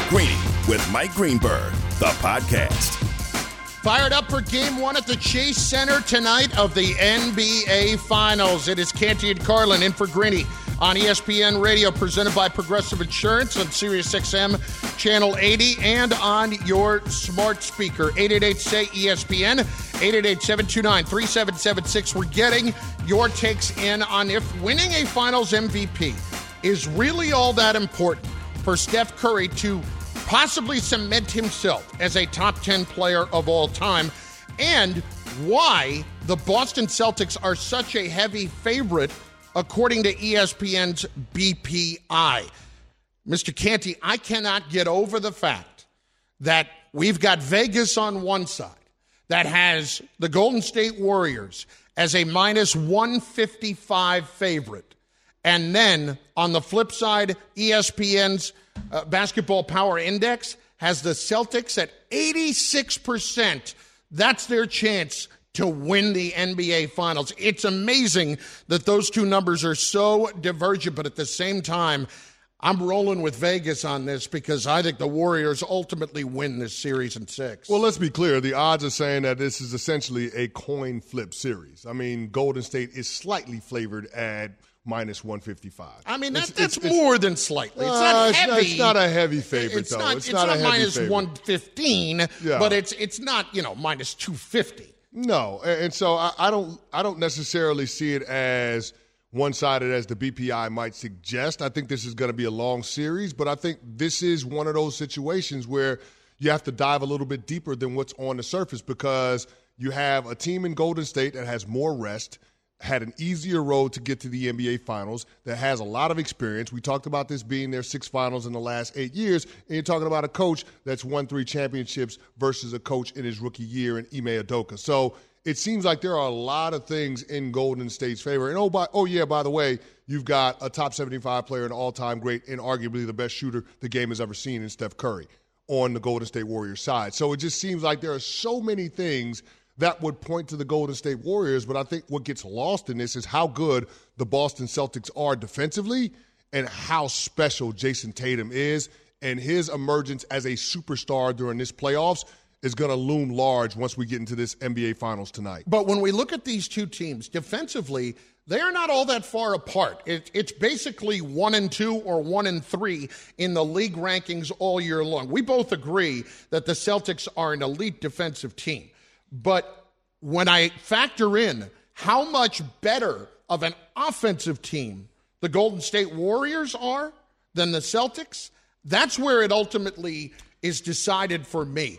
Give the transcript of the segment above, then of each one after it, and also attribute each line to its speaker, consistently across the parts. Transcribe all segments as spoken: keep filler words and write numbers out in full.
Speaker 1: Greeny with Mike Greenberg, the podcast.
Speaker 2: Fired up for game one at the Chase Center tonight of the N B A Finals. It is Canty and Carlin in for Greeny on E S P N Radio, presented by Progressive Insurance on Sirius X M Channel eighty and on your smart speaker. eight eight eight, S A Y, E S P N, eight eight eight, seven two nine, three seven seven six. We're getting your takes in on if winning a Finals M V P is really all that important for Steph Curry to possibly cement himself as a top ten player of all time, and why the Boston Celtics are such a heavy favorite according to E S P N's B P I. Mister Canty, I cannot get over the fact that we've got Vegas on one side that has the Golden State Warriors as a minus one fifty-five favorite. And then on the flip side, E S P N's uh, Basketball Power Index has the Celtics at eighty-six percent. That's their chance to win the N B A Finals. It's amazing that those two numbers are so divergent, but at the same time, I'm rolling with Vegas on this because I think the Warriors ultimately win this series in six.
Speaker 3: Well, let's be clear. The odds are saying that this is essentially a coin flip series. I mean, Golden State is slightly flavored at minus one fifty-five.
Speaker 2: I mean, that,
Speaker 3: it's,
Speaker 2: that's
Speaker 3: it's,
Speaker 2: more
Speaker 3: it's,
Speaker 2: than slightly. It's
Speaker 3: uh,
Speaker 2: not
Speaker 3: it's
Speaker 2: heavy.
Speaker 3: Not, it's not a heavy favorite,
Speaker 2: it's
Speaker 3: though.
Speaker 2: Not,
Speaker 3: it's,
Speaker 2: it's
Speaker 3: not,
Speaker 2: not,
Speaker 3: a heavy
Speaker 2: minus
Speaker 3: favorite.
Speaker 2: one fifteen,
Speaker 3: yeah.
Speaker 2: but it's it's not, you know, minus two fifty.
Speaker 3: No, and so I, I don't I don't necessarily see it as one-sided as the B P I might suggest. I think this is going to be a long series, but I think this is one of those situations where you have to dive a little bit deeper than what's on the surface, because you have a team in Golden State that has more rest, had an easier road to get to the N B A Finals, that has a lot of experience. We talked about this being their sixth finals in the last eight years, and you're talking about a coach that's won three championships versus a coach in his rookie year in Ime Udoka. So it seems like there are a lot of things in Golden State's favor. And oh, by, oh yeah, by the way, you've got a top seventy-five player, an all-time great, and arguably the best shooter the game has ever seen in Steph Curry on the Golden State Warriors side. So it just seems like there are so many things that would point to the Golden State Warriors, but I think what gets lost in this is how good the Boston Celtics are defensively and how special Jason Tatum is, and his emergence as a superstar during this playoffs is going to loom large once we get into this N B A Finals tonight.
Speaker 2: But when we look at these two teams defensively, they are not all that far apart. It, it's basically one and two or one and three in the league rankings all year long. We both agree that the Celtics are an elite defensive team. But when I factor in how much better of an offensive team the Golden State Warriors are than the Celtics, that's where it ultimately is decided for me.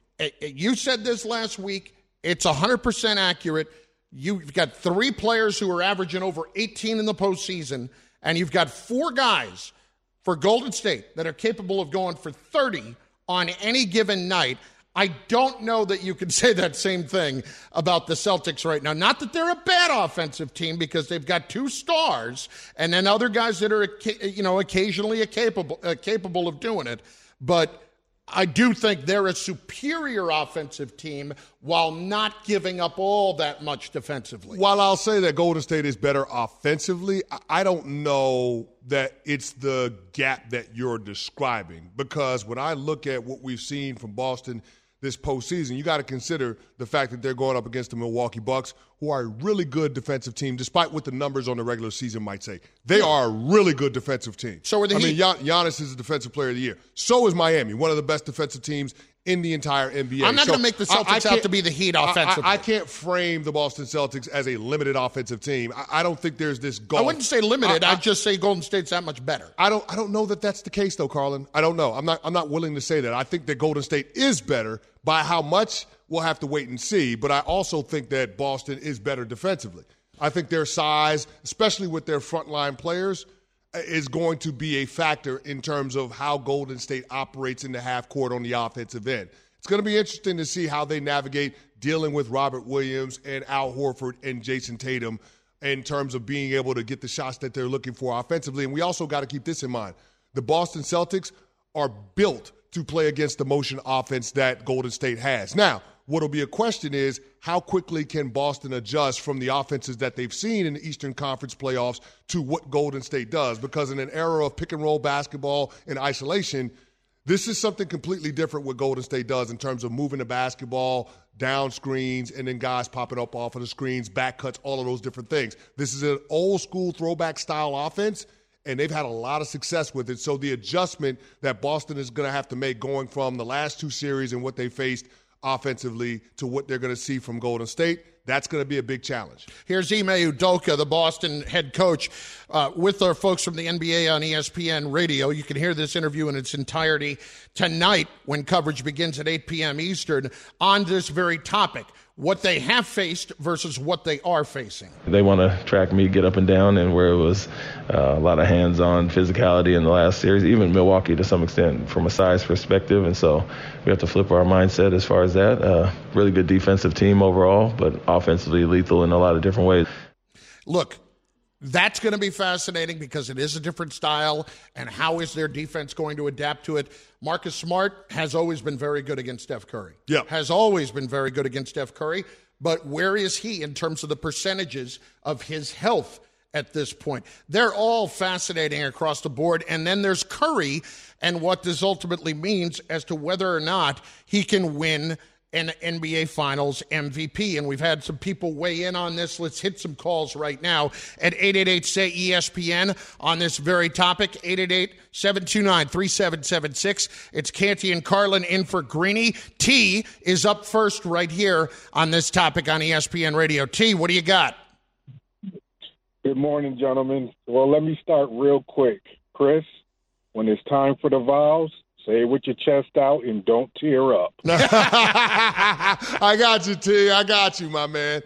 Speaker 2: You said this last week. It's one hundred percent accurate. You've got three players who are averaging over eighteen in the postseason, and you've got four guys for Golden State that are capable of going for thirty on any given night. I don't know that you can say that same thing about the Celtics right now. Not that they're a bad offensive team, because they've got two stars and then other guys that are, you know, occasionally capable, uh, capable of doing it. But I do think they're a superior offensive team while not giving up all that much defensively.
Speaker 3: While I'll say that Golden State is better offensively, I don't know that it's the gap that you're describing, because when I look at what we've seen from Boston this postseason, you got to consider the fact that they're going up against the Milwaukee Bucks, who are a really good defensive team, despite what the numbers on the regular season might say. They yeah. are a really good defensive team.
Speaker 2: So are the
Speaker 3: I
Speaker 2: Heat.
Speaker 3: mean, Gian- Giannis is the defensive player of the year. So is Miami, one of the best defensive teams in the entire N B A.
Speaker 2: I'm not
Speaker 3: so
Speaker 2: going to make the Celtics out to be the Heat offensively.
Speaker 3: I, I, I can't frame the Boston Celtics as a limited offensive team. I, I don't think there's this goal.
Speaker 2: I wouldn't say limited.
Speaker 3: I, I,
Speaker 2: I'd just say Golden State's that much better.
Speaker 3: I don't. I don't know that that's the case, though, Carlin. I don't know. I'm not. I'm not willing to say that. I think that Golden State is better. By how much, we'll have to wait and see. But I also think that Boston is better defensively. I think their size, especially with their frontline players, is going to be a factor in terms of how Golden State operates in the half court on the offensive end. It's going to be interesting to see how they navigate dealing with Robert Williams and Al Horford and Jason Tatum in terms of being able to get the shots that they're looking for offensively. And we also got to keep this in mind. The Boston Celtics are built to play against the motion offense that Golden State has. Now, what'll be a question is how quickly can Boston adjust from the offenses that they've seen in the Eastern Conference playoffs to what Golden State does? Because in an era of pick-and-roll basketball and isolation, This is something completely different what Golden State does in terms of moving the basketball, down screens, and then guys popping up off of the screens, back cuts, all of those different things. This is an old-school throwback-style offense, and they've had a lot of success with it. So the adjustment that Boston is going to have to make going from the last two series and what they faced offensively to what they're going to see from Golden State, that's going to be a big challenge.
Speaker 2: Here's Ime Udoka, the Boston head coach, uh, with our folks from the N B A on E S P N Radio. You can hear this interview in its entirety tonight when coverage begins at eight p.m. Eastern on this very topic, what they have faced versus what they are facing.
Speaker 4: They want to track me, get up and down, and where it was uh, a lot of hands-on physicality in the last series, even Milwaukee to some extent from a size perspective. And so we have to flip our mindset as far as that. Uh, really good defensive team overall, but offensively lethal in a lot of different ways.
Speaker 2: Look, that's going to be fascinating because it is a different style, and how is their defense going to adapt to it? Marcus Smart has always been very good against Steph Curry.
Speaker 3: Yeah.
Speaker 2: Has always been very good against Steph Curry, but where is he in terms of the percentages of his health at this point? They're all fascinating across the board, and then there's Curry and what this ultimately means as to whether or not he can win an N B A Finals M V P. And we've had some people weigh in on this. Let's hit some calls right now at eight eight eight, S A Y, E S P N on this very topic, eight eight eight, seven two nine, three seven seven six. It's Canty and Carlin in for Greeny. T is up first right here on this topic on E S P N Radio. T, what do you got?
Speaker 5: Good morning, gentlemen. Well, let me start real quick. Chris, when it's time for the vows, say it with your chest out and don't tear up.
Speaker 3: I got you, T. I got you, my man.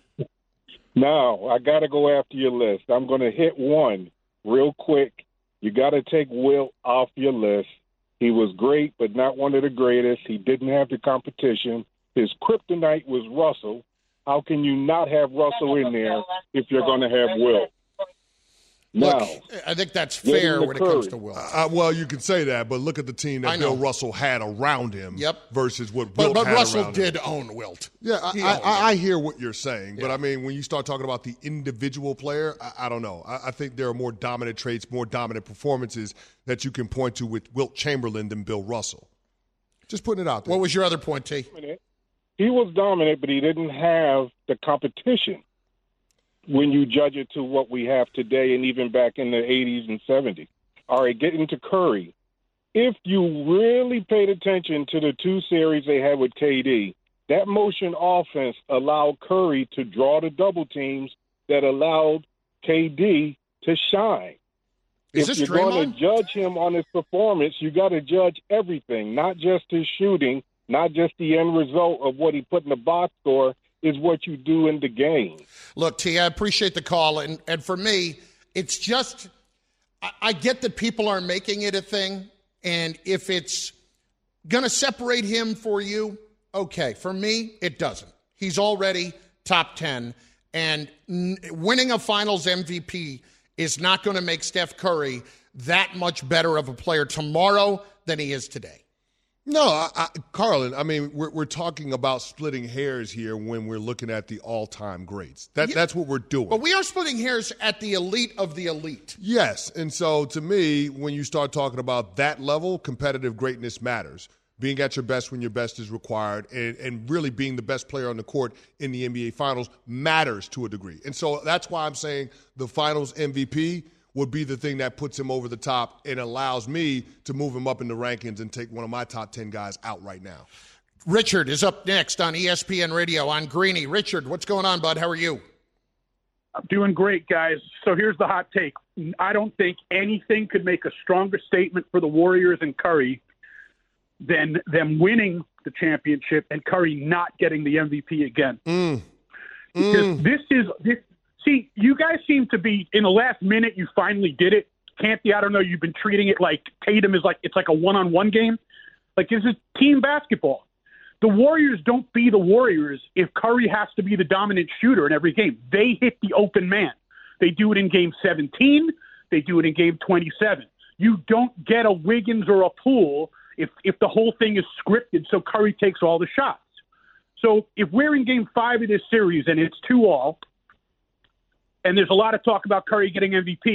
Speaker 5: Now, I got to go after your list. I'm going to hit one real quick. You got to take Wilt off your list. He was great, but not one of the greatest. He didn't have the competition. His kryptonite was Russell. How can you not have Russell in there if you're going to have Wilt?
Speaker 2: Look,
Speaker 5: Now,
Speaker 2: I think that's fair when it comes to Wilt.
Speaker 3: Uh, well, you can say that, but look at the team that Bill Russell had around him
Speaker 2: Yep.
Speaker 3: versus what
Speaker 2: But,
Speaker 3: Wilt
Speaker 2: but
Speaker 3: had
Speaker 2: Russell
Speaker 3: around
Speaker 2: did
Speaker 3: him.
Speaker 2: own Wilt.
Speaker 3: Yeah, I,
Speaker 2: He
Speaker 3: I,
Speaker 2: owned
Speaker 3: I,
Speaker 2: him.
Speaker 3: I hear what you're saying, but
Speaker 2: Yeah.
Speaker 3: I mean, when you start talking about the individual player, I, I don't know. I, I think there are more dominant traits, more dominant performances that you can point to with Wilt Chamberlain than Bill Russell. Just putting it out there.
Speaker 2: What was your other point, T?
Speaker 5: he was dominant, but he didn't have the competition when you judge it to what we have today and even back in the eighties and seventies. All right, getting to Curry. If you really paid attention to the two series they had with K D, that motion offense allowed Curry to draw the double teams that allowed K D to shine.
Speaker 2: Is
Speaker 5: if
Speaker 2: this
Speaker 5: you're going
Speaker 2: Draymond?
Speaker 5: to judge him on his performance, you got to judge everything, not just his shooting, not just the end result of what he put in the box score, is what you do in the game.
Speaker 2: Look, T, I appreciate the call. And, and for me, it's just, I, I get that people are making it a thing. And if it's going to separate him for you, okay. For me, it doesn't. He's already top ten. And n- winning a finals M V P is not going to make Steph Curry that much better of a player tomorrow than he is today.
Speaker 3: No, I, I, Carlin, I mean, we're, we're talking about splitting hairs here when we're looking at the all-time greats. That,
Speaker 2: Yeah.
Speaker 3: That's what we're doing.
Speaker 2: But we are splitting hairs at the elite of the elite.
Speaker 3: Yes, and so to me, when you start talking about that level, competitive greatness matters. Being at your best when your best is required and, and really being the best player on the court in the N B A Finals matters to a degree. And so that's why I'm saying the Finals M V P would be the thing that puts him over the top and allows me to move him up in the rankings and take one of my top ten guys out right now.
Speaker 2: Richard is up next on E S P N Radio on Greeny. Richard, what's going on, bud? How are you?
Speaker 6: I'm doing great, guys. So here's the hot take. I don't think anything could make a stronger statement for the Warriors and Curry than them winning the championship and Curry not getting the M V P again.
Speaker 3: Mm.
Speaker 6: Because
Speaker 3: Mm.
Speaker 6: this is this. See, you guys seem to be in the last minute. You finally did it. Canty, I don't know. You've been treating it like Tatum is like it's like a one-on-one game. Like this is team basketball. The Warriors don't be the Warriors if Curry has to be the dominant shooter in every game. They hit the open man. They do it in game seventeen. They do it in game twenty-seven. You don't get a Wiggins or a Poole if if the whole thing is scripted so Curry takes all the shots. So if we're in game five of this series and it's two all, and there's a lot of talk about Curry getting M V P,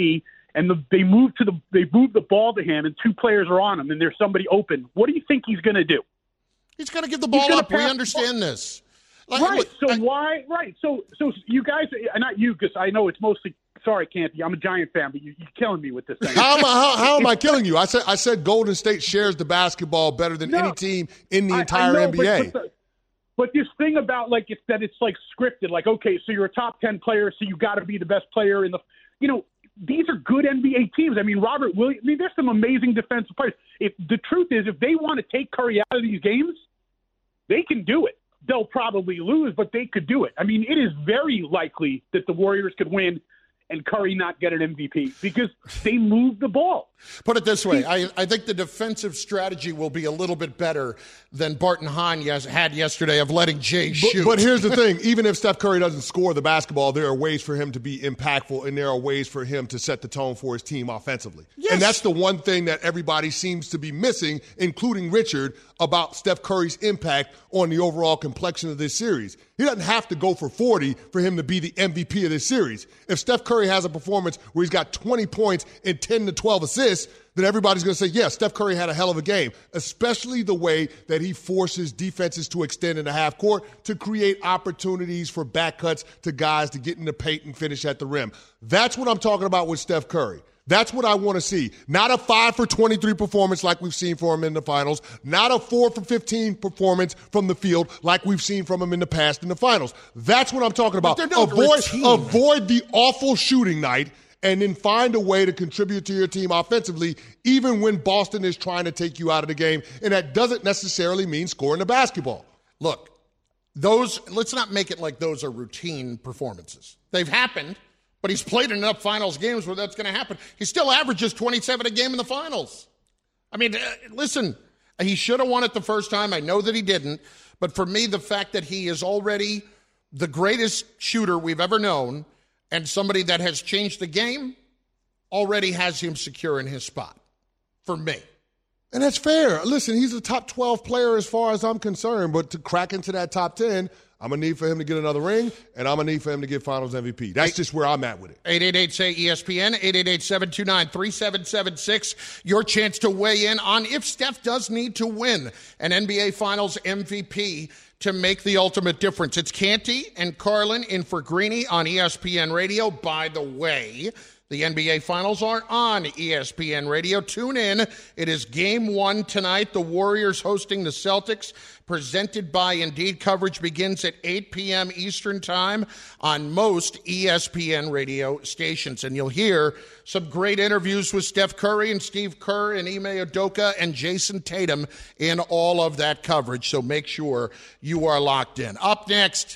Speaker 6: and the, they move to the they move the ball to him, and two players are on him, and there's somebody open. What do you think he's going to do?
Speaker 2: He's going to give the ball up. We understand this. Like,
Speaker 6: right.
Speaker 2: look,
Speaker 6: so
Speaker 2: I,
Speaker 6: why? Right. So so you guys, not you, because I know it's mostly. Sorry, Canty. I'm a Giant fan, but you, you're killing me with this thing.
Speaker 3: How am, I, how, how am I killing you? I said I said Golden State shares the basketball better than
Speaker 6: no,
Speaker 3: any team in the
Speaker 6: I,
Speaker 3: entire
Speaker 6: I know,
Speaker 3: N B A.
Speaker 6: But, but, the, but this thing about like it's that it's like scripted. Like, okay, so you're a top ten player, so you got to be the best player in the. You know, these are good N B A teams. I mean, Robert Williams. I mean, there's some amazing defensive players. If the truth is, if they want to take Curry out of these games, they can do it. They'll probably lose, but they could do it. I mean, it is very likely that the Warriors could win and Curry not get an M V P because they move the ball.
Speaker 2: Put it this way. I, I think the defensive strategy will be a little bit better than Barton Hahn yes, had yesterday of letting Jay shoot.
Speaker 3: But, but here's the thing. Even if Steph Curry doesn't score the basketball, there are ways for him to be impactful, and there are ways for him to set the tone for his team offensively. Yes. And that's the one thing that everybody seems to be missing, including Richard, about Steph Curry's impact on the overall complexion of this series. He doesn't have to go for forty for him to be the M V P of this series. If Steph Curry has a performance where he's got twenty points and ten to twelve assists, then everybody's going to say, yeah, Steph Curry had a hell of a game, especially the way that he forces defenses to extend in the half court to create opportunities for back cuts to guys to get in the paint and finish at the rim. That's what I'm talking about with Steph Curry. That's what I want to see. Not a five for twenty-three performance like we've seen from him in the finals. Not a four for fifteen performance from the field like we've seen from him in the past in the finals. That's what I'm talking about.
Speaker 2: No
Speaker 3: avoid,
Speaker 2: routine.
Speaker 3: avoid the awful shooting night and then find a way to contribute to your team offensively, even when Boston is trying to take you out of the game. And that doesn't necessarily mean scoring the basketball.
Speaker 2: Look, those, let's not make it like those are routine performances. They've happened. But he's played enough finals games where that's going to happen. He still averages twenty-seven a game in the finals. I mean, uh, listen, he should have won it the first time. I know that he didn't. But for me, the fact that he is already the greatest shooter we've ever known and somebody that has changed the game already has him secure in his spot for me.
Speaker 3: And that's fair. Listen, he's a top twelve player as far as I'm concerned. But to crack into that top ten, I'm going to need for him to get another ring, and I'm going to need for him to get Finals M V P. That's just where I'm at with it.
Speaker 2: eight eight eight, S A Y, E S P N, eight eight eight, seven two nine, three seven seven six. Your chance to weigh in on if Steph does need to win an N B A Finals M V P to make the ultimate difference. It's Canty and Carlin in for Greeny on E S P N Radio. By the way, the N B A Finals are on E S P N Radio. Tune in. It is game one tonight. The Warriors hosting the Celtics. Presented by Indeed. Coverage begins at eight p.m. Eastern Time on most E S P N radio stations. And you'll hear some great interviews with Steph Curry and Steve Kerr and Ime Udoka and Jason Tatum in all of that coverage. So make sure you are locked in. Up next,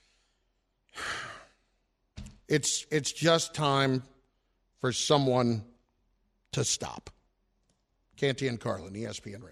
Speaker 2: it's it's just time for someone to stop. Canty and Carlin, E S P N Radio.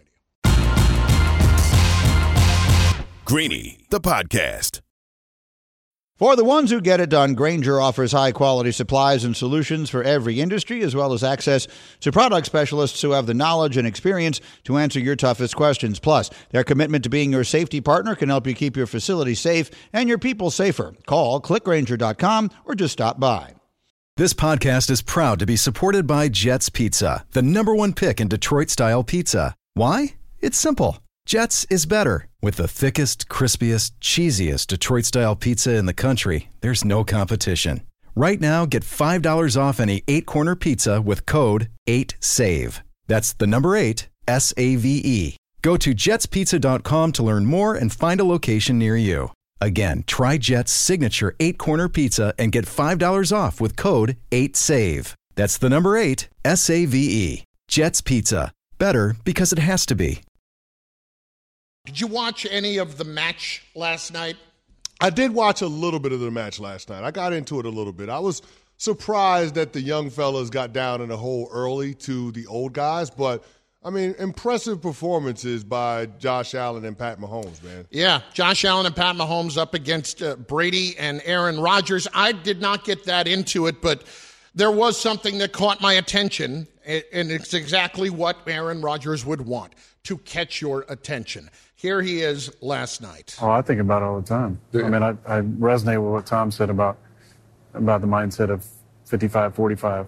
Speaker 1: Greeny, the podcast.
Speaker 7: For the ones who get it done, Grainger offers high-quality supplies and solutions for every industry, as well as access to product specialists who have the knowledge and experience to answer your toughest questions. Plus, their commitment to being your safety partner can help you keep your facility safe and your people safer. Call, click Grainger dot com, or just stop by.
Speaker 8: This podcast is proud to be supported by Jets Pizza, the number one pick in Detroit-style pizza. Why? It's simple. Jets is better. With the thickest, crispiest, cheesiest Detroit-style pizza in the country, there's no competition. Right now, get five dollars off any eight-corner pizza with code eight save. That's the number eight, S A V E. Go to jets pizza dot com to learn more and find a location near you. Again, try Jet's signature eight-corner pizza and get five dollars off with code eight save. That's the number eight, S A V E. Jet's Pizza. Better because it has to be.
Speaker 2: Did you watch any of the match last night?
Speaker 3: I did watch a little bit of the match last night. I got into it a little bit. I was surprised that the young fellas got down in the hole early to the old guys, but I mean, impressive performances by Josh Allen and Pat Mahomes, man.
Speaker 2: Yeah, Josh Allen and Pat Mahomes up against uh, Brady and Aaron Rodgers. I did not get that into it, but there was something that caught my attention, and it's exactly what Aaron Rodgers would want, to catch your attention. Here he is last night.
Speaker 9: Oh, I think about it all the time. Yeah. I mean, I, I resonate with what Tom said about about the mindset of fifty-five forty-five.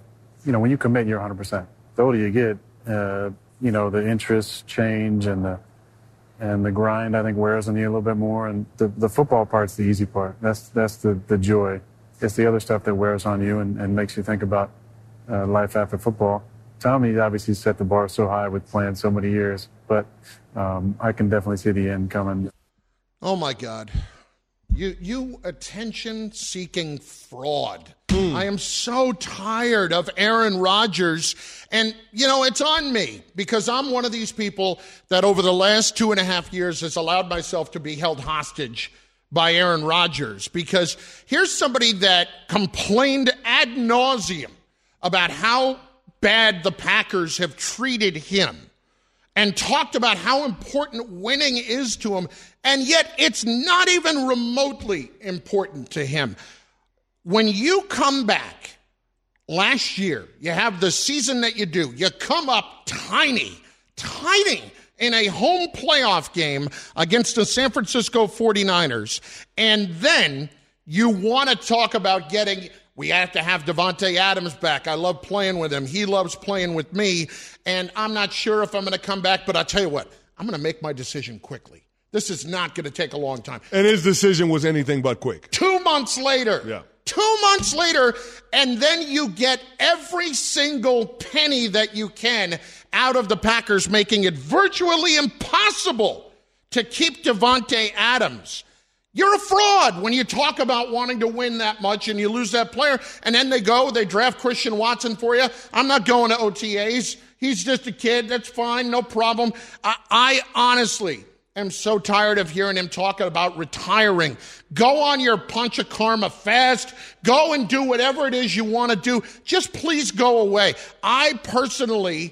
Speaker 9: you know, when you commit, you're one hundred percent. The older you get, uh, you know, the interests change and the and the grind, I think, wears on you a little bit more. And the, the football part's the easy part. That's that's the, the joy. It's the other stuff that wears on you and, and makes you think about uh, life after football. Tommy obviously set the bar so high with playing so many years, but um, I can definitely see the end coming.
Speaker 2: Oh, my God. You, you attention-seeking fraud. Mm. I am so tired of Aaron Rodgers. And, you know, it's on me because I'm one of these people that over the last two and a half years has allowed myself to be held hostage by Aaron Rodgers. Because here's somebody that complained ad nauseum about how bad the Packers have treated him and talked about how important winning is to him, and yet it's not even remotely important to him. When you come back last year, you have the season that you do, you come up tiny, tiny in a home playoff game against the San Francisco forty-niners, and then you want to talk about getting... We have to have Davante Adams back. I love playing with him. He loves playing with me. And I'm not sure if I'm going to come back, but I'll tell you what, I'm going to make my decision quickly. This is not going to take a long time.
Speaker 3: And his decision was anything but quick.
Speaker 2: Two months later.
Speaker 3: Yeah.
Speaker 2: Two months later, and then you get every single penny that you can out of the Packers, making it virtually impossible to keep Davante Adams. You're a fraud when you talk about wanting to win that much and you lose that player, and then they go, they draft Christian Watson for you. I'm not going to O T As. He's just a kid. That's fine. No problem. I, I honestly am so tired of hearing him talk about retiring. Go on your punch of karma fast. Go and do whatever it is you want to do. Just please go away. I personally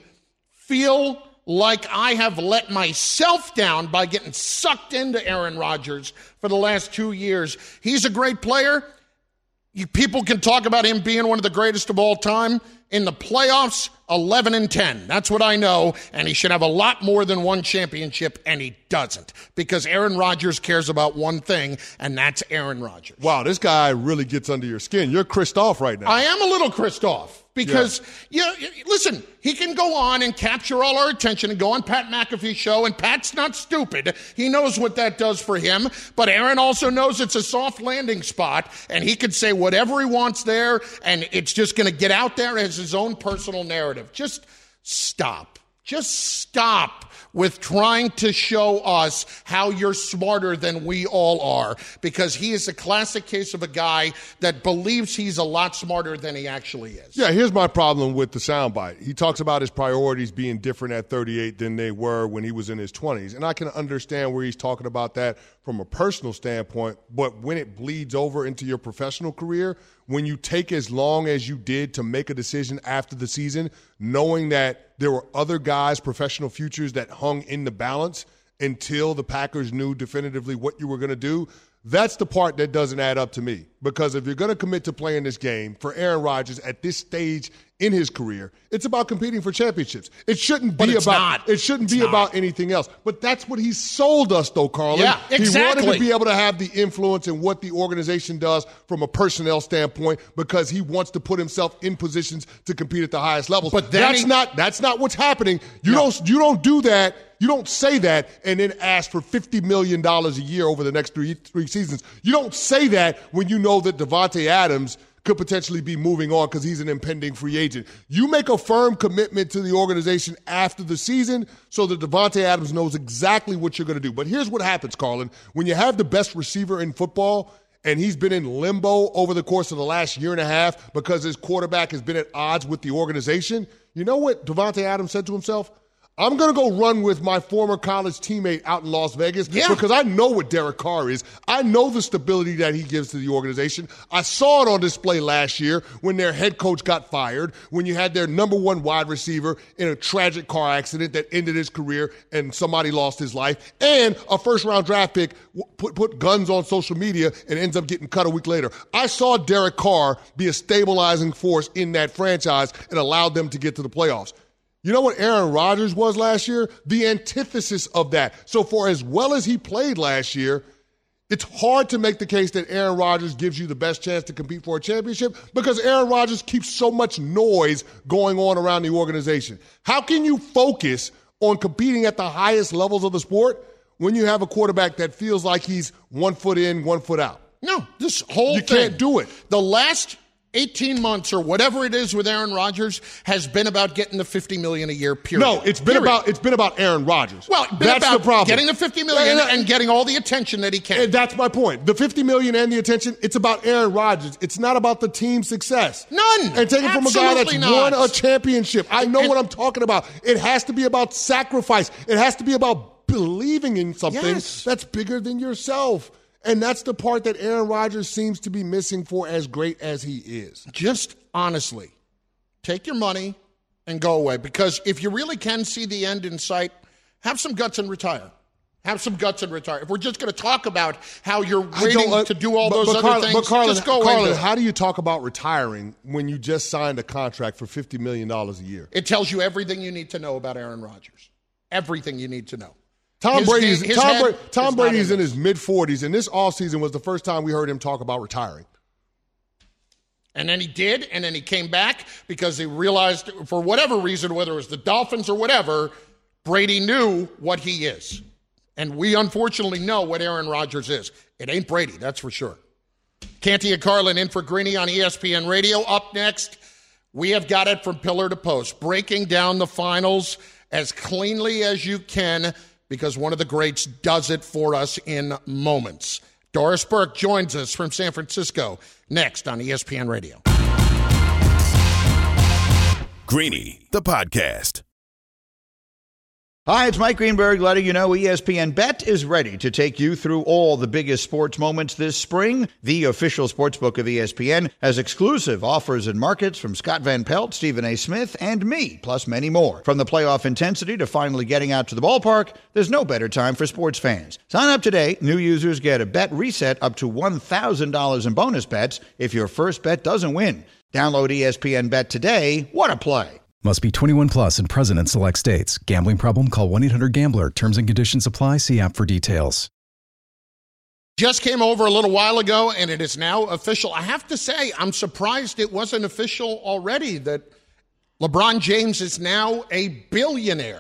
Speaker 2: feel like I have let myself down by getting sucked into Aaron Rodgers for the last two years. He's a great player. You, people can talk about him being one of the greatest of all time. In the playoffs, eleven and ten. That's what I know, and he should have a lot more than one championship, and he doesn't, because Aaron Rodgers cares about one thing, and that's Aaron Rodgers.
Speaker 3: Wow, this guy really gets under your skin. You're Christ off right now.
Speaker 2: I am a little Christ off. Because, yeah. you know, listen, he can go on and capture all our attention and go on Pat McAfee's show, and Pat's not stupid. He knows what that does for him. But Aaron also knows it's a soft landing spot, and he could say whatever he wants there, and it's just going to get out there as his own personal narrative. Just stop. Just stop with trying to show us how you're smarter than we all are, because he is a classic case of a guy that believes he's a lot smarter than he actually is.
Speaker 3: Yeah, here's my problem with the soundbite. He talks about his priorities being different at thirty-eight than they were when he was in his twenties, and I can understand where he's talking about that from a personal standpoint, but when it bleeds over into your professional career, when you take as long as you did to make a decision after the season, knowing that there were other guys' professional futures that hung in the balance until the Packers knew definitively what you were going to do, that's the part that doesn't add up to me. Because if you're going to commit to playing this game for Aaron Rodgers at this stage in his career, it's about competing for championships. It shouldn't be about
Speaker 2: not.
Speaker 3: it shouldn't
Speaker 2: It's
Speaker 3: be
Speaker 2: not.
Speaker 3: about anything else. But that's what he sold us, though, Carlin.
Speaker 2: Yeah, exactly.
Speaker 3: He wanted to be able to have the influence in what the organization does from a personnel standpoint, because he wants to put himself in positions to compete at the highest levels.
Speaker 2: But then
Speaker 3: that's
Speaker 2: he-
Speaker 3: not that's not what's happening. You
Speaker 2: No.
Speaker 3: don't you don't do that. You don't say that and then ask for fifty million dollars a year over the next three three seasons. You don't say that when you know that Davante Adams could potentially be moving on because he's an impending free agent. You make a firm commitment to the organization after the season so that Davante Adams knows exactly what you're going to do. But here's what happens, Carlin. When you have the best receiver in football and he's been in limbo over the course of the last year and a half because his quarterback has been at odds with the organization, you know what Davante Adams said to himself? I'm going to go run with my former college teammate out in Las Vegas
Speaker 2: Yeah.
Speaker 3: because I know what Derek Carr is. I know the stability that he gives to the organization. I saw it on display last year when their head coach got fired, when you had their number one wide receiver in a tragic car accident that ended his career and somebody lost his life, and a first-round draft pick put, put guns on social media and ends up getting cut a week later. I saw Derek Carr be a stabilizing force in that franchise and allowed them to get to the playoffs. You know what Aaron Rodgers was last year? The antithesis of that. So for as well as he played last year, It's hard to make the case that Aaron Rodgers gives you the best chance to compete for a championship because Aaron Rodgers keeps so much noise going on around the organization. How can you focus on competing at the highest levels of the sport when you have a quarterback that feels like he's one foot in, one foot out?
Speaker 2: No, this whole
Speaker 3: you
Speaker 2: thing.
Speaker 3: You can't do it.
Speaker 2: The last eighteen months or whatever it is with Aaron Rodgers has been about getting the fifty million dollars a year, period.
Speaker 3: No, it's been
Speaker 2: period. about
Speaker 3: it's been about Aaron Rodgers.
Speaker 2: Well, been
Speaker 3: that's
Speaker 2: about
Speaker 3: the problem.
Speaker 2: Getting the fifty million dollars
Speaker 3: and,
Speaker 2: and getting all the attention that he can.
Speaker 3: And that's my point. The fifty million dollars and the attention, it's about Aaron Rodgers. It's not about the team's success.
Speaker 2: None.
Speaker 3: And taking from a guy that's
Speaker 2: not.
Speaker 3: won a championship. I know
Speaker 2: and,
Speaker 3: what I'm talking about. It has to be about sacrifice. It has to be about believing in something
Speaker 2: yes.
Speaker 3: that's bigger than yourself. And that's the part that Aaron Rodgers seems to be missing for as great as he is.
Speaker 2: Just honestly, take your money and go away. Because if you really can see the end in sight, have some guts and retire. Have some guts and retire. If we're just going to talk about how you're waiting uh, to do all
Speaker 3: but,
Speaker 2: those
Speaker 3: but
Speaker 2: other
Speaker 3: Carlin,
Speaker 2: things,
Speaker 3: but Carlin,
Speaker 2: just go
Speaker 3: Carlin,
Speaker 2: into
Speaker 3: how
Speaker 2: it.
Speaker 3: do you talk about retiring when you just signed a contract for fifty million dollars a year?
Speaker 2: It tells you everything you need to know about Aaron Rodgers. Everything you need to know.
Speaker 3: Tom
Speaker 2: His,
Speaker 3: Brady's,
Speaker 2: his
Speaker 3: Tom, Bra- Tom Brady's in, in his mid-forties, and this offseason was the first time we heard him talk about retiring.
Speaker 2: And then he did, and then he came back because he realized, for whatever reason, whether it was the Dolphins or whatever, Brady knew what he is. And we unfortunately know what Aaron Rodgers is. It ain't Brady, that's for sure. Canty and Carlin in for Greeny on E S P N Radio. Up next, we have got it from pillar to post, breaking down the finals as cleanly as you can, because one of the greats does it for us in moments. Doris Burke joins us from San Francisco next on E S P N Radio.
Speaker 1: Greeny, the podcast.
Speaker 7: Hi, it's Mike Greenberg letting you know E S P N Bet is ready to take you through all the biggest sports moments this spring. The official sportsbook of E S P N has exclusive offers and markets from Scott Van Pelt, Stephen A. Smith, and me, plus many more. From the playoff intensity to finally getting out to the ballpark, there's no better time for sports fans. Sign up today. New users get a bet reset up to one thousand dollars in bonus bets if your first bet doesn't win. Download E S P N Bet today. What a play.
Speaker 8: Must be twenty-one plus and present in select states. Gambling problem? Call one eight hundred gambler. Terms and conditions apply. See app for details.
Speaker 2: Just came over a little while ago, and it is now official. I have to say, I'm surprised it wasn't official already that LeBron James is now a billionaire.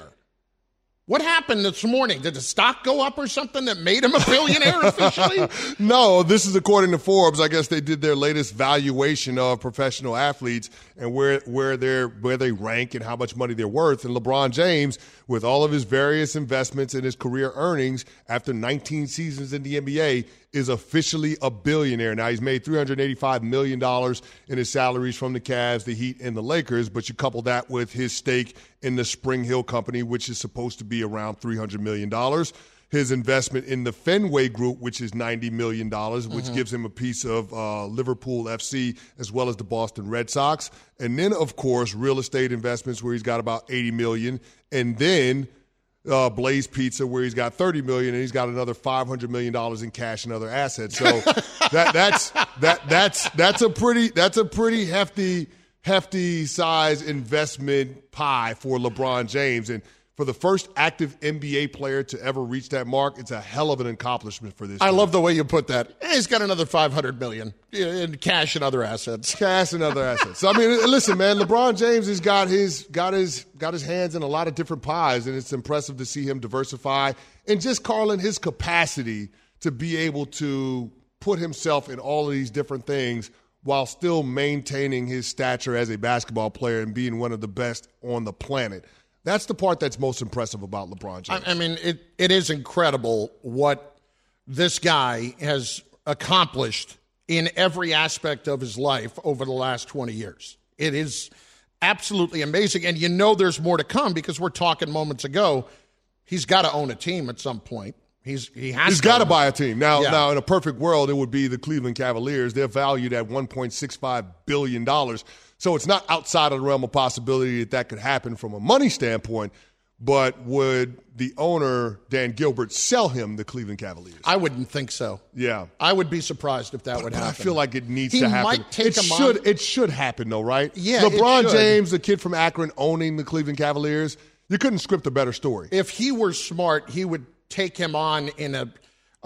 Speaker 2: What happened this morning? Did the stock go up or something that made him a billionaire officially?
Speaker 3: No, this is according to Forbes. I guess they did their latest valuation of professional athletes and where where they're where they rank and how much money they're worth. And LeBron James, with all of his various investments and his career earnings after nineteen seasons in the N B A, is officially a billionaire. Now, he's made three hundred eighty-five million dollars in his salaries from the Cavs, the Heat, and the Lakers, but you couple that with his stake in the Spring Hill Company, which is supposed to be around three hundred million dollars. His investment in the Fenway Group, which is ninety million dollars, which mm-hmm. gives him a piece of uh, Liverpool F C as well as the Boston Red Sox. And then, of course, real estate investments where he's got about eighty million dollars. And then uh, Blaze Pizza where he's got thirty million dollars and he's got another five hundred million dollars in cash and other assets. So that that's that that's that's a pretty that's a pretty hefty hefty size investment pie for LeBron James. And for the first active N B A player to ever reach that mark, it's a hell of an accomplishment for this
Speaker 2: I
Speaker 3: team.
Speaker 2: love the way you put that. Eh, he's got another five hundred million dollars in cash and other assets.
Speaker 3: Cash and other assets. So I mean, listen, man, LeBron James has got his got his got his hands in a lot of different pies, and it's impressive to see him diversify and just Carlin his capacity to be able to put himself in all of these different things while still maintaining his stature as a basketball player and being one of the best on the planet. That's the part that's most impressive about LeBron James.
Speaker 2: I, I mean, it, it is incredible what this guy has accomplished in every aspect of his life over the last twenty years. It is absolutely amazing. And you know there's more to come because we're talking moments ago. He's got to own a team at some point. He's he has
Speaker 3: He's got to buy a team. Now,
Speaker 2: yeah.
Speaker 3: now, in a perfect world, it would be the Cleveland Cavaliers. They're valued at one point six five billion dollars. So it's not outside of the realm of possibility that that could happen from a money standpoint. But would the owner, Dan Gilbert, sell him the Cleveland Cavaliers?
Speaker 2: I wouldn't think so.
Speaker 3: Yeah.
Speaker 2: I would be surprised if that
Speaker 3: but,
Speaker 2: would
Speaker 3: but
Speaker 2: happen.
Speaker 3: I feel like it needs
Speaker 2: he
Speaker 3: to happen.
Speaker 2: Might take
Speaker 3: it
Speaker 2: him
Speaker 3: should.
Speaker 2: on.
Speaker 3: It should happen, though, right?
Speaker 2: Yeah,
Speaker 3: LeBron
Speaker 2: it should.
Speaker 3: James, the kid from Akron, owning the Cleveland Cavaliers. You couldn't script a better story.
Speaker 2: If he were smart, he would take him on in a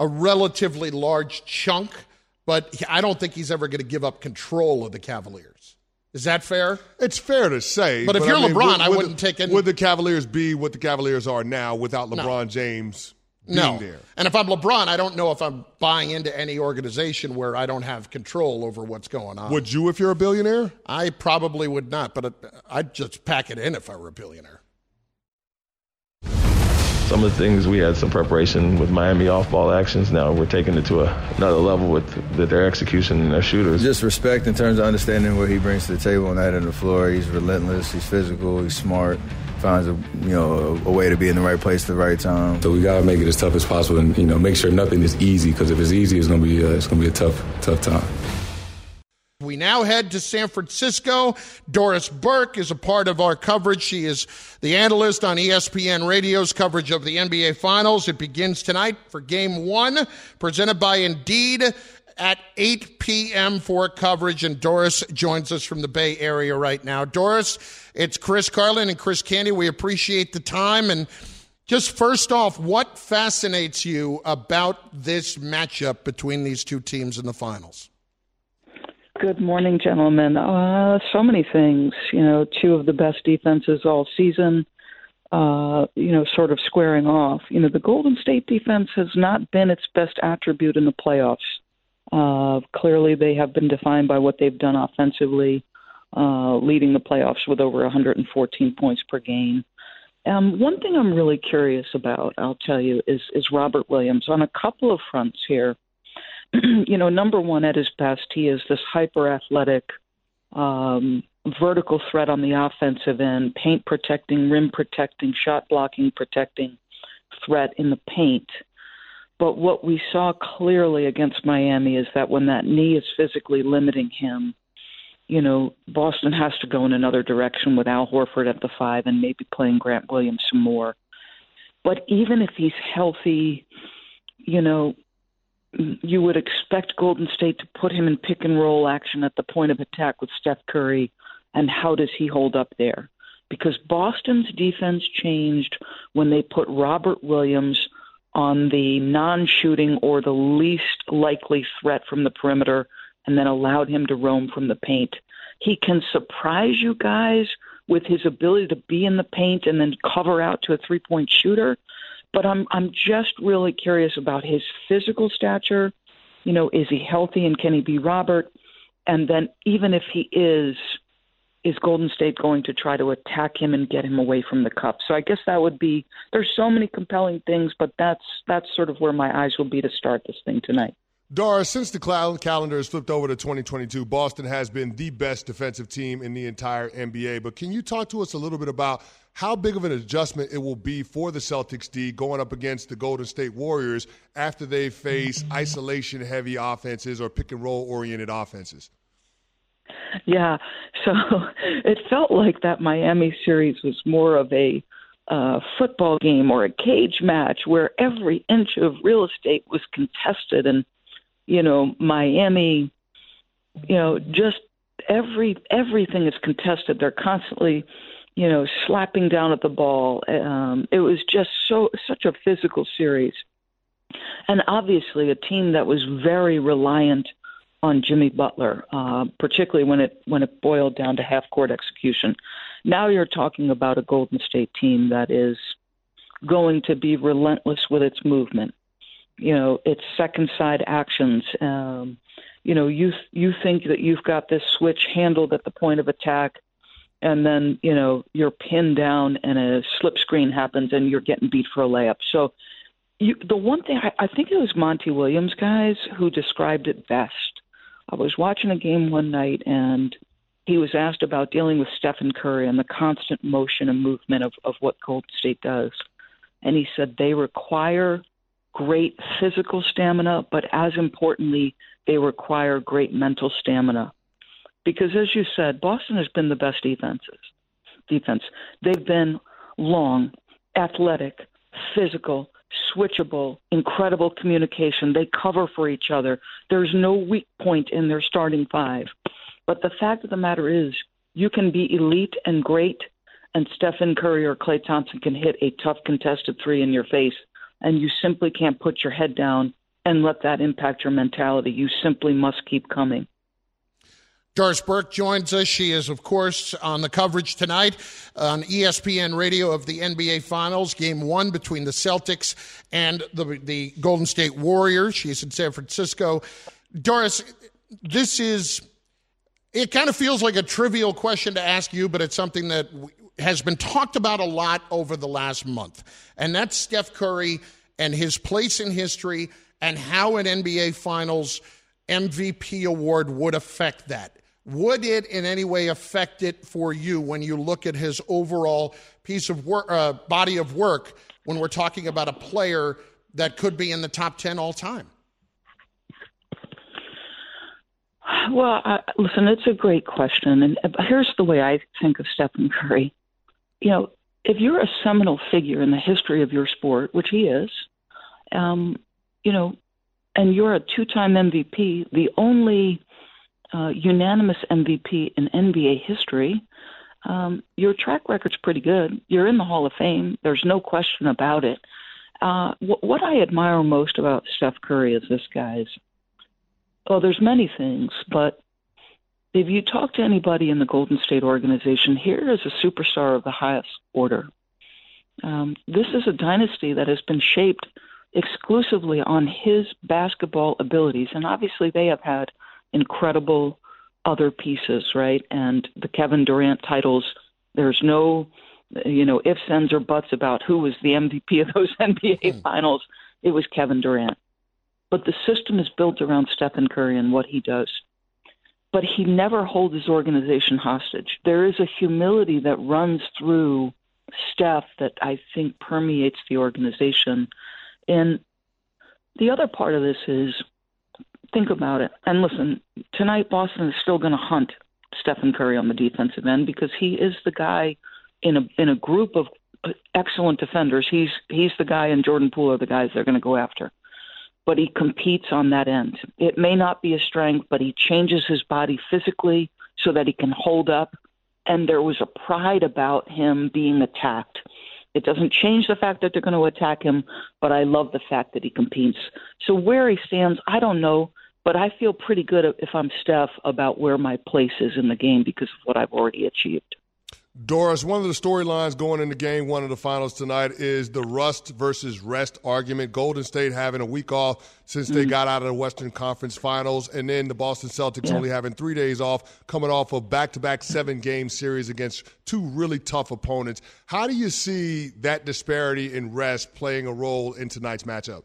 Speaker 2: a relatively large chunk, but I don't think he's ever going to give up control of the Cavaliers. Is that fair?
Speaker 3: It's fair to say.
Speaker 2: But if
Speaker 3: but
Speaker 2: you're
Speaker 3: I mean,
Speaker 2: LeBron,
Speaker 3: would,
Speaker 2: I
Speaker 3: would
Speaker 2: wouldn't
Speaker 3: the,
Speaker 2: take any.
Speaker 3: Would the Cavaliers be what the Cavaliers are now without LeBron
Speaker 2: No.
Speaker 3: James being
Speaker 2: no.
Speaker 3: there?
Speaker 2: And if I'm LeBron, I don't know if I'm buying into any organization where I don't have control over what's going on.
Speaker 3: Would you if you're a billionaire?
Speaker 2: I probably would not, but I'd just pack it in if I were a billionaire.
Speaker 4: Some of the things we had some preparation with Miami off-ball actions. Now we're taking it to a, another level with the, their execution and their shooters.
Speaker 10: Just respect in terms of understanding what he brings to the table on that end of the floor. He's relentless. He's physical. He's smart. Finds a you know a, a way to be in the right place at the right time.
Speaker 11: So we gotta make it as tough as possible, and you know make sure nothing is easy. Because if it's easy, it's gonna be uh, it's gonna be a tough tough time.
Speaker 2: We now head to San Francisco. Doris Burke is a part of our coverage. She is the analyst on E S P N Radio's coverage of the N B A Finals. It begins tonight for Game one, presented by Indeed at eight p.m. for coverage. And Doris joins us from the Bay Area right now. Doris, it's Chris Carlin and Chris Canty. We appreciate the time. And just first off, what fascinates you about this matchup between these two teams in the finals?
Speaker 12: Good morning, gentlemen. Uh, so many things. You know, two of the best defenses all season, uh, you know, sort of squaring off. You know, the Golden State defense has not been its best attribute in the playoffs. Uh, clearly, they have been defined by what they've done offensively, uh, leading the playoffs with over one hundred fourteen points per game. Um, one thing I'm really curious about, I'll tell you, is, is Robert Williams on a couple of fronts here. You know, number one, at his best, he is this hyper-athletic, um, vertical threat on the offensive end, paint protecting, rim protecting, shot blocking, protecting threat in the paint. But what we saw clearly against Miami is that when that knee is physically limiting him, you know, Boston has to go in another direction with Al Horford at the five and maybe playing Grant Williams some more. But even if he's healthy, you know, you would expect Golden State to put him in pick and roll action at the point of attack with Steph Curry, and how does he hold up there? Because Boston's defense changed when they put Robert Williams on the non-shooting or the least likely threat from the perimeter and then allowed him to roam from the paint. He can surprise you guys with his ability to be in the paint and then cover out to a three-point shooter. But I'm I'm just really curious about his physical stature. You know, is he healthy and can he be Robert? And then even if he is, is Golden State going to try to attack him and get him away from the cup? So I guess that would be, there's so many compelling things, but that's that's sort of where my eyes will be to start this thing tonight.
Speaker 3: Doris, since the cloud calendar has flipped over to twenty twenty-two, Boston has been the best defensive team in the entire N B A. But can you talk to us a little bit about how big of an adjustment it will be for the Celtics D going up against the Golden State Warriors after they face isolation-heavy offenses or pick-and-roll-oriented offenses?
Speaker 12: Yeah, so it felt like that Miami series was more of a uh, football game or a cage match where every inch of real estate was contested. And, you know, Miami, you know, just every everything is contested. They're constantly, you know, slapping down at the ball. Um, it was just so such a physical series. And obviously a team that was very reliant on Jimmy Butler, uh, particularly when it when it boiled down to half-court execution. Now you're talking about a Golden State team that is going to be relentless with its movement. You know, its second-side actions. Um, you know, you you think that you've got this switch handled at the point of attack, and then, you know, you're pinned down and a slip screen happens and you're getting beat for a layup. So you, the one thing, I, I think it was Monty Williams, guys, who described it best. I was watching a game one night, and he was asked about dealing with Stephen Curry and the constant motion and movement of, of what Golden State does. And he said they require great physical stamina, but as importantly, they require great mental stamina. Because as you said, Boston has been the best defenses. Defense. They've been long, athletic, physical, switchable, incredible communication. They cover for each other. There's no weak point in their starting five. But the fact of the matter is, you can be elite and great, and Stephen Curry or Klay Thompson can hit a tough contested three in your face, and you simply can't put your head down and let that impact your mentality. You simply must keep coming.
Speaker 2: Doris Burke joins us. She is, of course, on the coverage tonight on E S P N Radio of the N B A Finals, Game one between the Celtics and the, the Golden State Warriors. She's in San Francisco. Doris, this is, it kind of feels like a trivial question to ask you, but it's something that has been talked about a lot over the last month. And that's Steph Curry and his place in history and how an N B A Finals M V P award would affect that. Would it in any way affect it for you when you look at his overall piece of work, uh, body of work, when we're talking about a player that could be in the top ten all time?
Speaker 12: Well, uh, listen, it's a great question. And here's the way I think of Stephen Curry. You know, if you're a seminal figure in the history of your sport, which he is, um, you know, and you're a two-time M V P, the only uh, unanimous M V P in N B A history, um, your track record's pretty good. You're in the Hall of Fame. There's no question about it. Uh, wh- what I admire most about Steph Curry is this, guys. Well, there's many things, but if you talk to anybody in the Golden State organization, here is a superstar of the highest order. Um, this is a dynasty that has been shaped exclusively on his basketball abilities. And obviously they have had incredible other pieces, right? And the Kevin Durant titles, there's no, you know, ifs, ands, or buts about who was the M V P of those N B A finals. It was Kevin Durant. But the system is built around Stephen Curry and what he does. But he never holds his organization hostage. There is a humility that runs through Steph that I think permeates the organization. And the other part of this is, think about it. And listen, tonight Boston is still going to hunt Stephen Curry on the defensive end because he is the guy in a in a group of excellent defenders. He's he's the guy, and Jordan Poole are the guys they're going to go after. But he competes on that end. It may not be a strength, but he changes his body physically so that he can hold up. And there was a pride about him being attacked. It doesn't change the fact that they're going to attack him, but I love the fact that he competes. So where he stands, I don't know, but I feel pretty good if I'm Steph about where my place is in the game because of what I've already achieved.
Speaker 3: Doris, one of the storylines going into game one of the finals tonight is the rust versus rest argument. Golden State having a week off since they mm-hmm. got out of the Western Conference Finals, and then the Boston Celtics yeah. only having three days off, coming off of back-to-back seven-game series against two really tough opponents. How do you see that disparity in rest playing a role in tonight's matchup?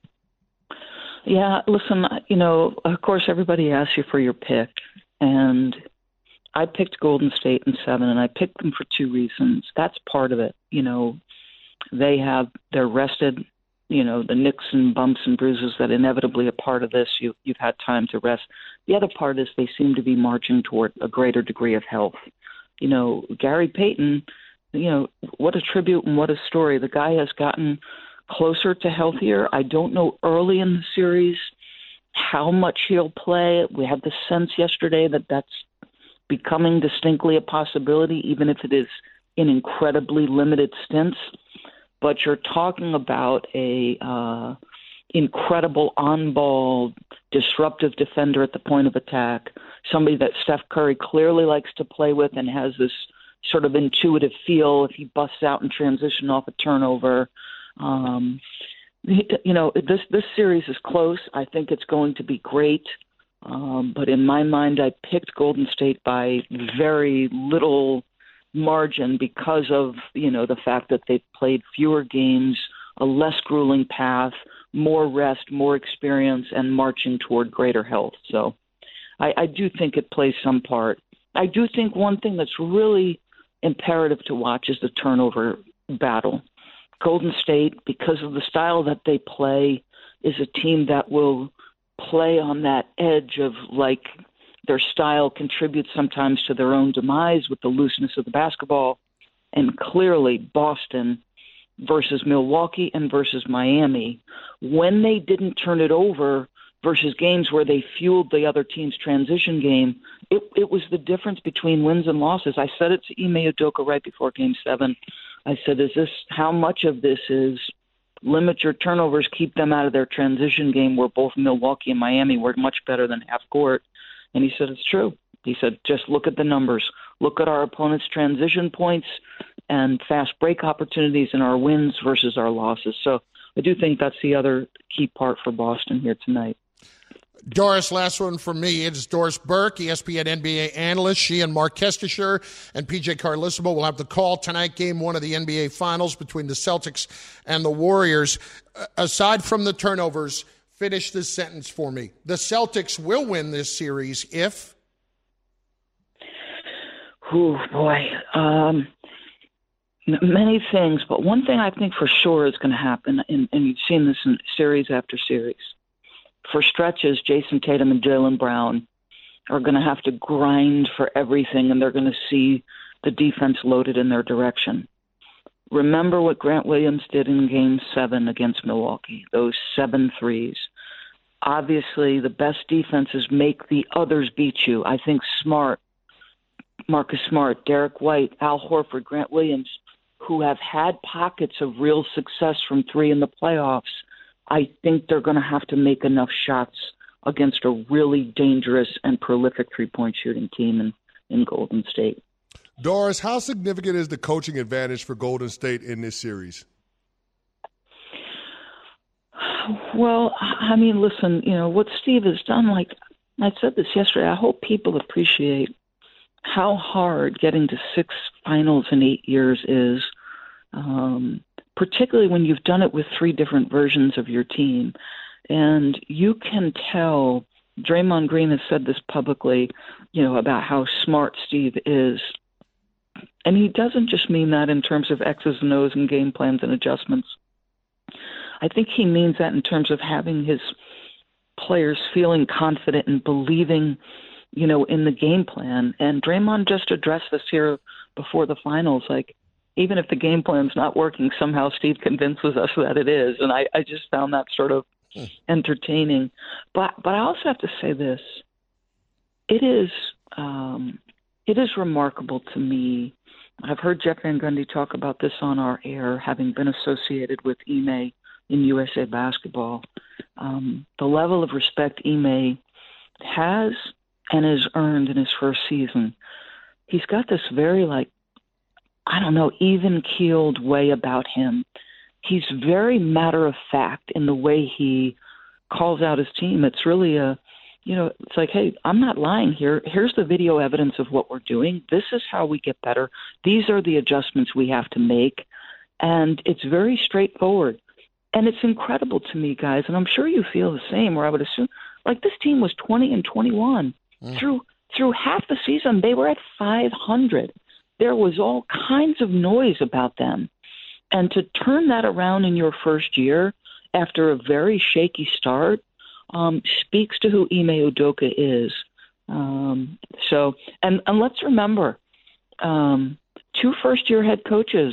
Speaker 12: Yeah, listen, you know, of course everybody asks you for your pick, and I picked Golden State in seven, and I picked them for two reasons. That's part of it. You know, they have, they're rested, you know, the nicks and bumps and bruises that inevitably are part of this. You, you've had time to rest. The other part is they seem to be marching toward a greater degree of health. You know, Gary Payton, you know, what a tribute and what a story. The guy has gotten closer to healthier. I don't know early in the series how much he'll play. We had the sense yesterday that that's becoming distinctly a possibility, even if it is in incredibly limited stints. But you're talking about a uh, incredible on-ball, disruptive defender at the point of attack, somebody that Steph Curry clearly likes to play with and has this sort of intuitive feel if he busts out in transition off a turnover. Um, you know, this this series is close. I think it's going to be great. Um, but in my mind, I picked Golden State by very little margin because of, you know, the fact that they've played fewer games, a less grueling path, more rest, more experience, and marching toward greater health. So I, I do think it plays some part. I do think one thing that's really imperative to watch is the turnover battle. Golden State, because of the style that they play, is a team that will play on that edge of, like, their style contributes sometimes to their own demise with the looseness of the basketball. And clearly Boston versus Milwaukee and versus Miami, when they didn't turn it over versus games where they fueled the other team's transition game, it, it was the difference between wins and losses. I said it to Ime Udoka right before Game seven. I said, is this, how much of this is limit your turnovers, keep them out of their transition game, where both Milwaukee and Miami were much better than half court. And he said it's true. He said, just look at the numbers. Look at our opponents' transition points and fast break opportunities and our wins versus our losses. So I do think that's the other key part for Boston here tonight.
Speaker 2: Doris, last one from me. It's Doris Burke, E S P N N B A analyst. She and Mark Kestisher and P J Carlesimo will have the call tonight, game one of the N B A Finals between the Celtics and the Warriors. Uh, aside from the turnovers, finish this sentence for me. The Celtics will win this series if?
Speaker 12: Oh, boy. Um, many things, but one thing I think for sure is going to happen, and, and you've seen this in series after series. For stretches, Jason Tatum and Jaylen Brown are going to have to grind for everything, and they're going to see the defense loaded in their direction. Remember what Grant Williams did in Game seven against Milwaukee, those seven threes. Obviously, the best defenses make the others beat you. I think Smart, Marcus Smart, Derek White, Al Horford, Grant Williams, who have had pockets of real success from three in the playoffs, I think they're going to have to make enough shots against a really dangerous and prolific three-point shooting team in, in Golden State.
Speaker 3: Doris, how significant is the coaching advantage for Golden State in this series?
Speaker 12: Well, I mean, listen, you know, what Steve has done, like I said this yesterday, I hope people appreciate how hard getting to six finals in eight years is, um, particularly when you've done it with three different versions of your team. And you can tell, Draymond Green has said this publicly, you know, about how smart Steve is. And he doesn't just mean that in terms of X's and O's and game plans and adjustments. I think he means that in terms of having his players feeling confident and believing, you know, in the game plan. And Draymond just addressed this here before the finals. Like, even if the game plan's not working, somehow Steve convinces us that it is. And I, I just found that sort of entertaining. But but I also have to say this. It is um, it is remarkable to me. I've heard Jeff Van Gundy talk about this on our air, having been associated with Ime in U S A Basketball. Um, the level of respect Ime has and has earned in his first season. He's got this very, like, I don't know, even-keeled way about him. He's very matter-of-fact in the way he calls out his team. It's really a, you know, it's like, hey, I'm not lying here. Here's the video evidence of what we're doing. This is how we get better. These are the adjustments we have to make. And it's very straightforward. And it's incredible to me, guys, and I'm sure you feel the same, where I would assume, like, this team was twenty and twenty-one. Mm. Through through half the season, they were at five hundred. There was all kinds of noise about them. And to turn that around in your first year after a very shaky start um, speaks to who Ime Udoka is. Um, so, and, and let's remember, um, two first-year head coaches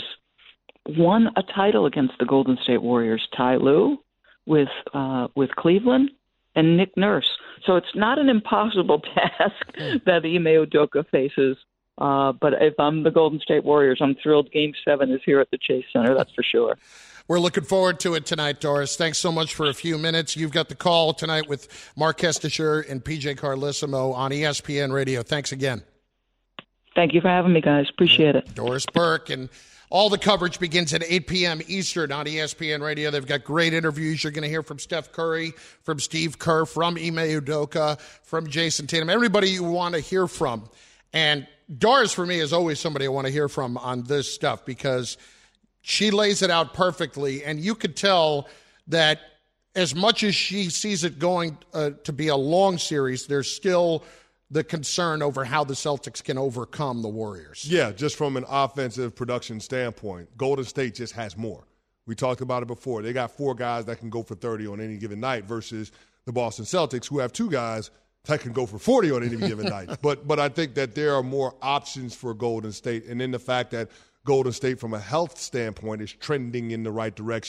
Speaker 12: won a title against the Golden State Warriors, Ty Lue with uh, with Cleveland and Nick Nurse. So it's not an impossible task that Ime Udoka faces. Uh, but if I'm the Golden State Warriors, I'm thrilled Game seven is here at the Chase Center, that's for sure.
Speaker 2: We're looking forward to it tonight, Doris. Thanks so much for a few minutes. You've got the call tonight with Mark Kestisher and P J Carlesimo on E S P N Radio. Thanks again.
Speaker 12: Thank you for having me, guys. Appreciate it.
Speaker 2: Doris Burke. And all the coverage begins at eight p.m. Eastern on E S P N Radio. They've got great interviews. You're going to hear from Steph Curry, from Steve Kerr, from Ime Udoka, from Jason Tatum, everybody you want to hear from. And Doris, for me, is always somebody I want to hear from on this stuff because she lays it out perfectly. And you could tell that as much as she sees it going uh, to be a long series, there's still the concern over how the Celtics can overcome the Warriors.
Speaker 3: Yeah, just from an offensive production standpoint, Golden State just has more. We talked about it before. They got four guys that can go for thirty on any given night versus the Boston Celtics, who have two guys that can go for forty on any given night. But but I think that there are more options for Golden State. And then the fact that Golden State, from a health standpoint, is trending in the right direction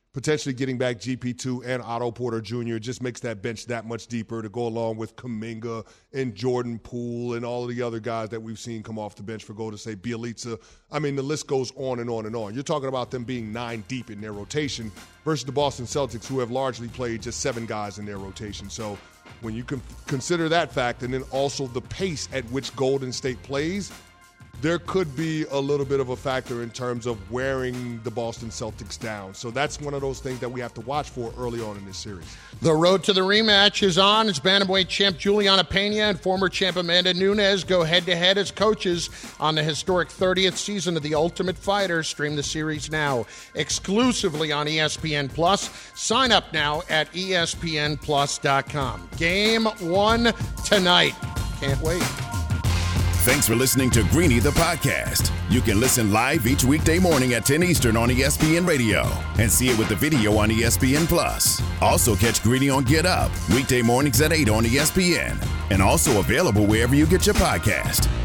Speaker 3: potentially getting back G P two and Otto Porter Junior just makes that bench that much deeper to go along with Kuminga and Jordan Poole and all of the other guys that we've seen come off the bench for Golden State, Bielitsa. I mean, the list goes on and on and on. You're talking about them being nine deep in their rotation versus the Boston Celtics, who have largely played just seven guys in their rotation. So when you can consider that fact and then also the pace at which Golden State plays, there could be a little bit of a factor in terms of wearing the Boston Celtics down. So that's one of those things that we have to watch for early on in this series.
Speaker 2: The road to the rematch is on. It's bantamweight champ Juliana Pena and former champ Amanda Nunes go head-to-head as coaches on the historic thirtieth season of The Ultimate Fighter. Stream the series now exclusively on E S P N Plus. Sign up now at E S P N plus dot com. Game one tonight. Can't wait.
Speaker 1: Thanks for listening to Greeny the podcast. You can listen live each weekday morning at ten Eastern on E S P N Radio and see it with the video on E S P N Plus. Also catch Greeny on Get Up weekday mornings at eight on E S P N and also available wherever you get your podcast.